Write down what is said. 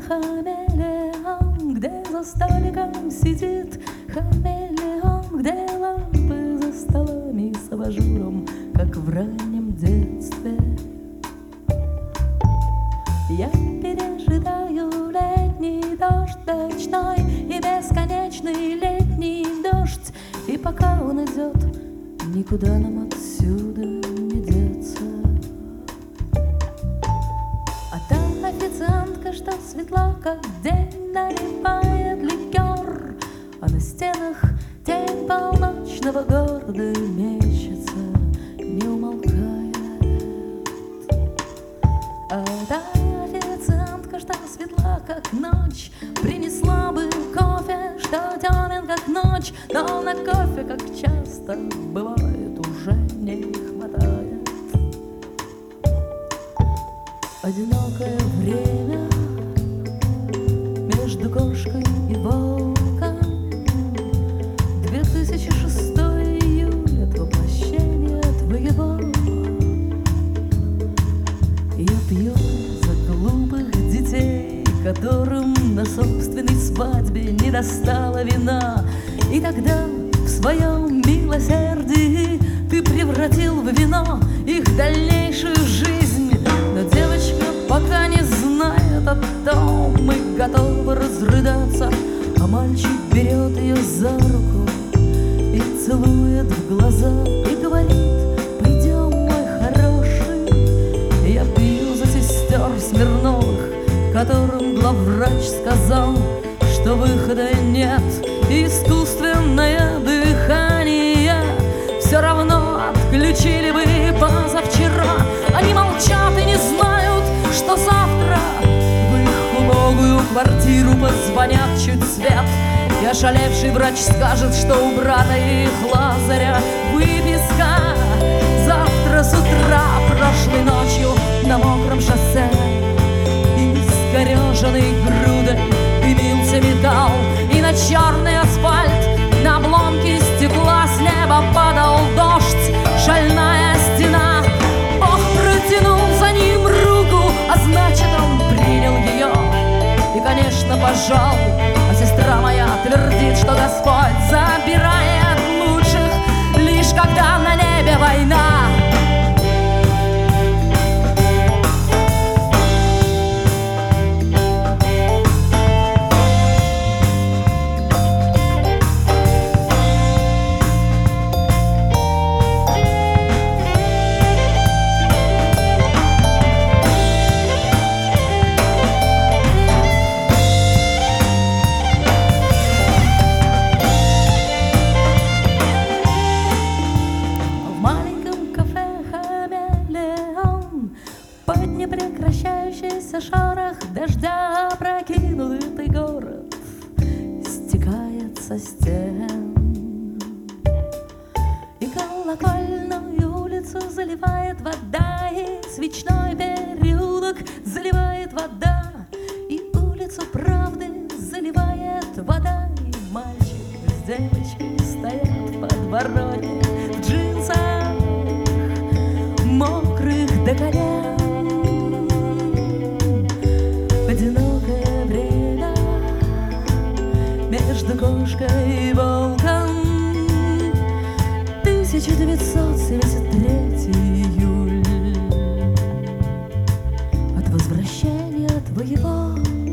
хамелеон, где за столиком сидит хамелеон, где лампы за столами с абажуром, как в раннем детстве. Я пережидаю летний дождь ночной и бесконечный летний дождь, и пока он идет, никуда нам отсюда не деться. А та официантка, что светла, как день, наливает ликер, а на стенах тень полночного города мечется, не умолкает. А та официантка, что светла, как ночь, принесла бы кофе, что темен, как ночь, но на кофе, как часто бывает, уже не хватает. Одинокое время между кошкой и волком, 2006 июля, это воплощение твоего. Я пью за глупых детей, которым на собственной свадьбе не достало вина, и тогда в своем милосердии ты превратил в вино их дальнейшую жизнь. Но девочка пока не знает о том, мы готовы разрыдаться, а мальчик берет ее за руку и целует в глаза и говорит: пойдем, мой хороший. Я пью за сестер Смирновых, которым главврач сказал, что выхода нет, и искусственное дыхание все равно отключили бы позавчера. Они молчат и не знают, что завтра в их убогую квартиру позвонят чуть свет, и ошалевший врач скажет, что у брата их Лазаря выписка. Завтра с утра прошлой ночью на мокром шоссе искореженной грудой дымился металл, и на черный асфальт, на обломки стекла с неба падал дождь, шальная стена. Бог протянул за ним руку, а значит, он принял ее и, конечно, пожал. А сестра моя твердит, что Господь забирает лучших, лишь когда на небе война. Непрекращающийся шорох дождя опрокинутый город стекает со стен, и колокольную улицу заливает вода, и свечной переулок заливает вода, и улицу правды заливает вода, и мальчик с девочкой стоят в подворотне в джинсах, мокрых до колен. Одинокое время между кошкой и волком, 1973 июль. От возвращения твоего